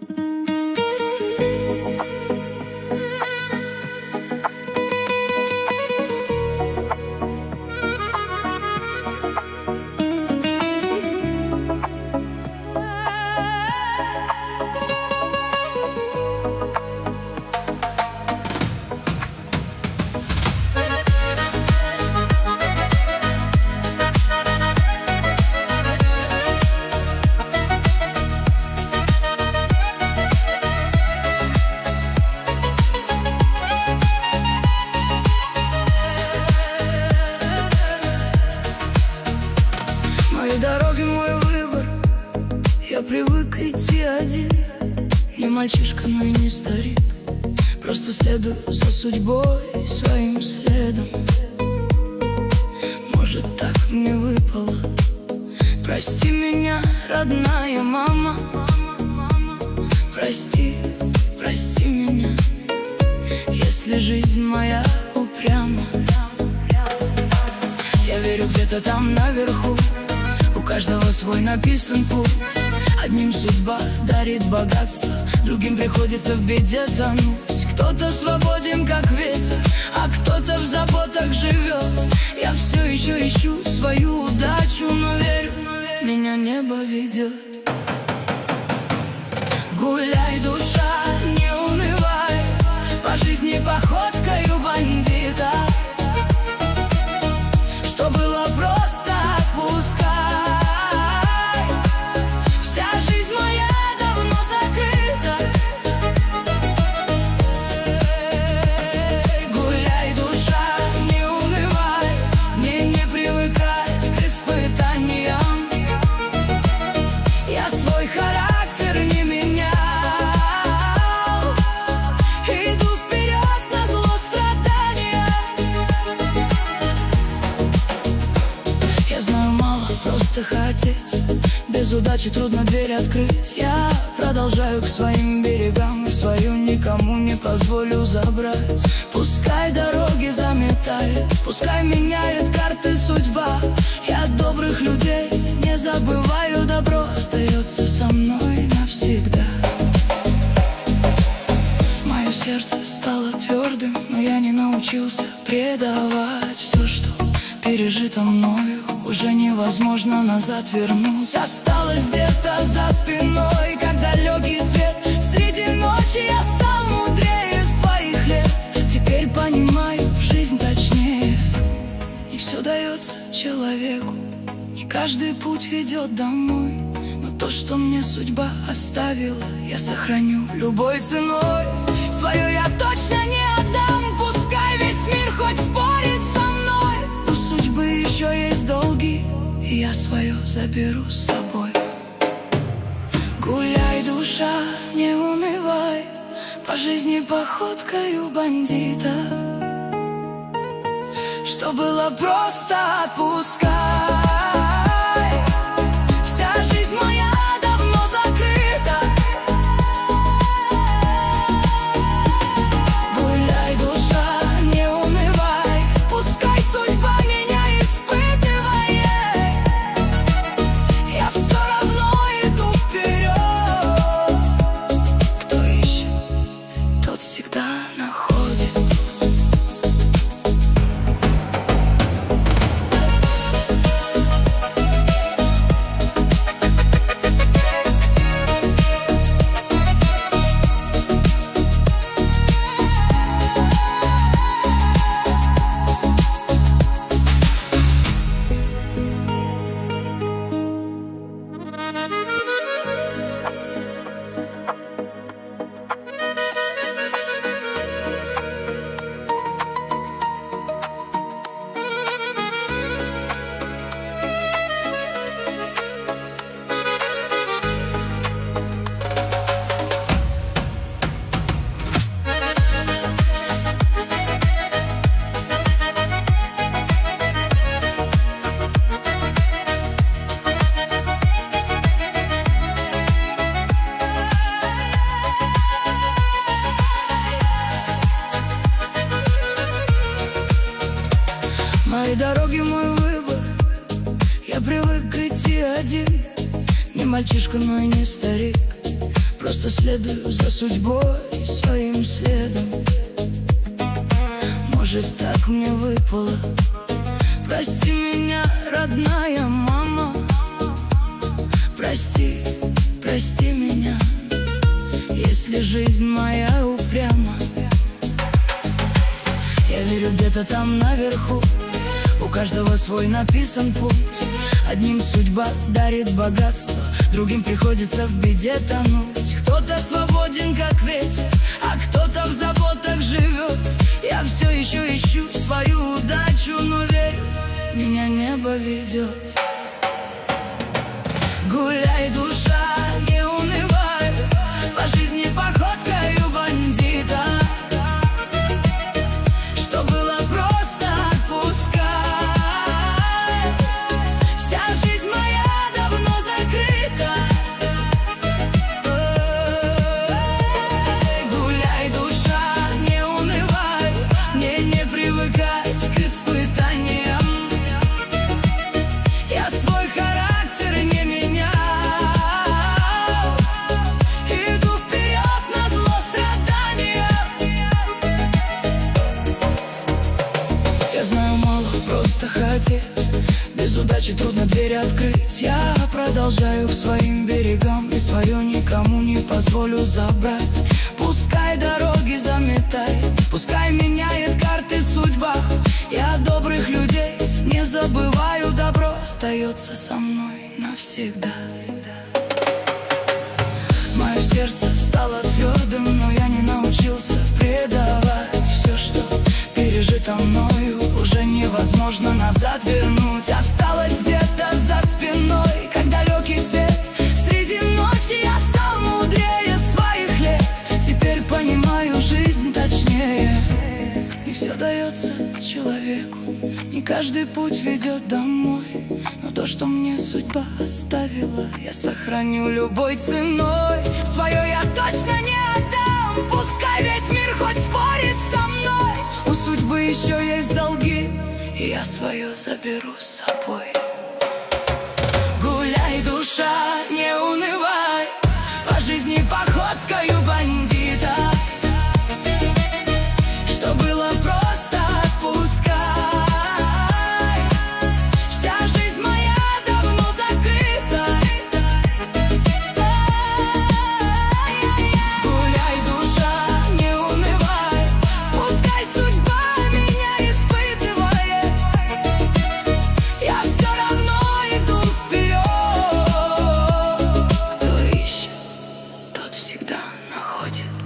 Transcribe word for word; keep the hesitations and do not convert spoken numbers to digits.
Дороги мой выбор, я привык идти один. Не мальчишка, но и не старик, просто следую за судьбой своим следом. Может, так мне выпало. Прости меня, родная мама. Прости, прости меня, если жизнь моя упряма. Я верю, где-то там наверху у каждого свой написан путь. Одним судьба дарит богатство, другим приходится в беде тонуть. Кто-то свободен, как ветер, а кто-то в заботах живет. Я все еще ищу свою удачу, но верю, меня небо ведет. Гуляй, душа, не унывай, по жизни походкою бандита. Что было просто, отпускай. Хотеть, без удачи трудно дверь открыть. Я продолжаю к своим берегам, и свою никому не позволю забрать. Пускай дороги заметает, пускай меняет карты судьба. Я добрых людей не забываю, добро остается со мной навсегда. Мое сердце стало твердым, но я не научился предавать. Все, что пережито мною, уже невозможно назад вернуть. Осталось где-то за спиной, как далекий свет. Среди ночи я стал мудрее своих лет. Теперь понимаю жизнь точнее. Не все дается человеку, не каждый путь ведет домой. Но то, что мне судьба оставила, я сохраню любой ценой. Свое я точно не отдам, пускай весь мир хоть спорит со мной. У судьбы еще есть долги, и я свое заберу с собой. Гуляй, душа, не унывай, по жизни походкою бандита. Что было просто, отпускай. Вся жизнь моя давно закрыта. Гуляй, душа, не унывай, пускай судьба меня испытывает. Я все равно иду вперед. Кто ищет, тот всегда находит. Мои дороги, мой выбор, я привык идти один. Не мальчишка, но и не старик, просто просто следую за судьбой своим следом. Может, так мне выпало. Прости меня, родная мама. Прости, прости меня, если жизнь моя упряма. Я верю, где-то там наверху у каждого свой написан путь. Одним судьба дарит богатство, другим приходится в беде тонуть. Кто-то свободен, как ветер, а кто-то в заботах живет. Я все еще ищу свою удачу, но верю, меня небо ведет. Гуляй, душа, не унывай, по жизни походкою бандита. Что было просто, отпускай. Вся жизнь моя давно закрыта. Гуляй, душа, не унывай, мне не привыкать к испытаниям. Я свой характер не менял, иду вперед назло страданиям. Я знаю, мало просто хотеть, без удачи трудно дверь открыть. Я продолжаю к своим берегам и свое никому не позволю забрать. Пускай дороги заметает, пускай меняет карты судьба. Я добрых людей не забываю, добро остается со мной навсегда. Мое сердце стало твердым, но я не научился предавать. Все, что пережито мною, уже невозможно назад вернуть. Осталось где-то за спиной, как далекий свет среди ночи. Я стал мудрее своих лет, теперь понимаю жизнь точнее. Не все дается человеку, не каждый путь ведет домой. Но то, что мне судьба оставила, я сохраню любой ценой. Свое я точно не отдам, пускай весь мир хоть спорит со мной. У судьбы еще есть долги, и я свое заберу с собой. Гуляй, душа, не унывай, по жизни походкою бандита. Что было просто, отпускай. Вся жизнь моя давно закрыта. Гуляй, душа, не унывай, пускай судьба меня испытывает. Я все равно иду вперед. Кто ищет, тот всегда находит.